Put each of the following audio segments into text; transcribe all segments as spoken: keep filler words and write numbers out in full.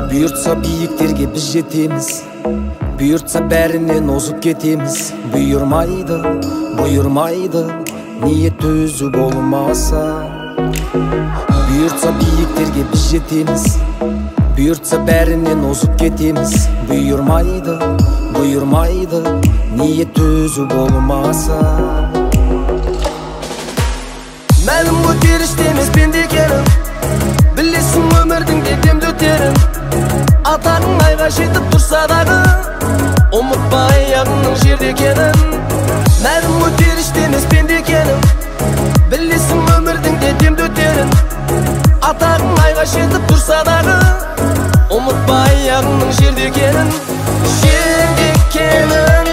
Бұйыртса биіктерге біз жетеміз, бұйыртса бәрінен озып кетеміз. Бұйырмайды, бұйырмайды, ниет өзі болмаса. Бұйыртса биіктерге біз жетеміз, бұйыртса бәрінен озып кетеміз. Бұйырмайды, бұйырмайды, ниет өзі болмаса. Мәлім көтеріште емес пенде екенін, білесің өмірдің де демді өтерін. Атағың айға жетіп тұрса дағы, ұмытпа аяғыңның жерде екенін. Мәлім көтеріште емес пенде екенін, білесің өмірдің де демді өтерін. Атағың айға жетіп тұрса дағы, ұмытпа аяғыңның жерде екенін. Жерде екенін.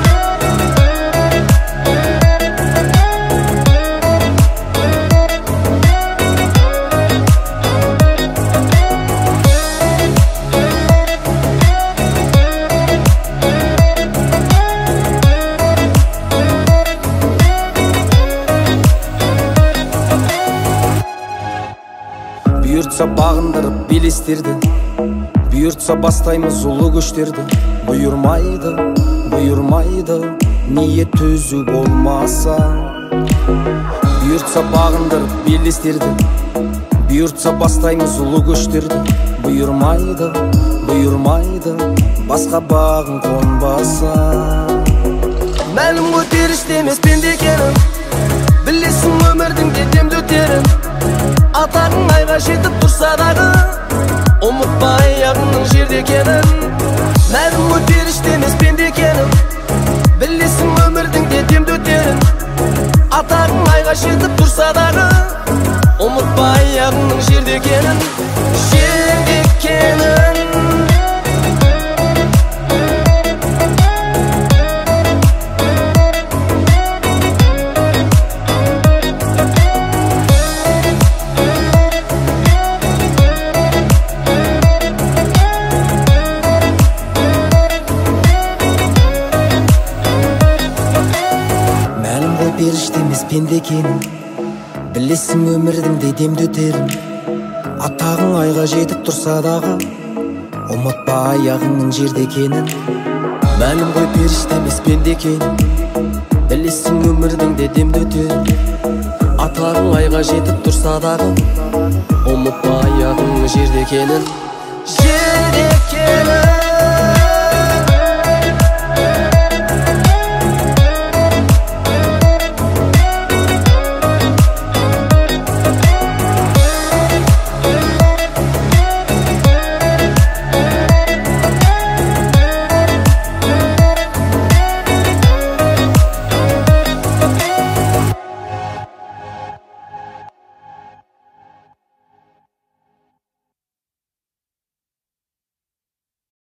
Бұйыртса бағындырып белестерді, бұйыртса бастаймыз ұлы көштерді. Бұйырмайды, бұйырмайды, ниет өзі болмаса. Бұйыртса бағындырып белестерді, бұйыртса бастаймыз ұлы көштерді. Бұйырмайды, бұйырмайды, басқа бағын қонбаса. Мәлім көтеріште емес пенде екенін, білесің өмірдің де демді өтерін. Атағың айға жетіп тұрса дағы, ұмытпа аяғыңның жерде екенін. Мәлім көтеріште емес пенде екенін, білесің өмірдің де демді өтерін. Атағың айға жетіп тұрса дағы, ұмытпа аяғыңның жерде екенін. Жерде екенін. Періште емес пенде екенін, білесің өмірдің де демді өтерін. Атағың айға жетіп тұрса дағы, ұмытпа аяғыңның жерде екенін. Мәлім ғой періште емес пенде екенін, білесің өмірдің де демді өтерін. Атағың айға жетіп тұрса дағы, ұмытпа аяғыңның жерде екенін. Жерде екенін.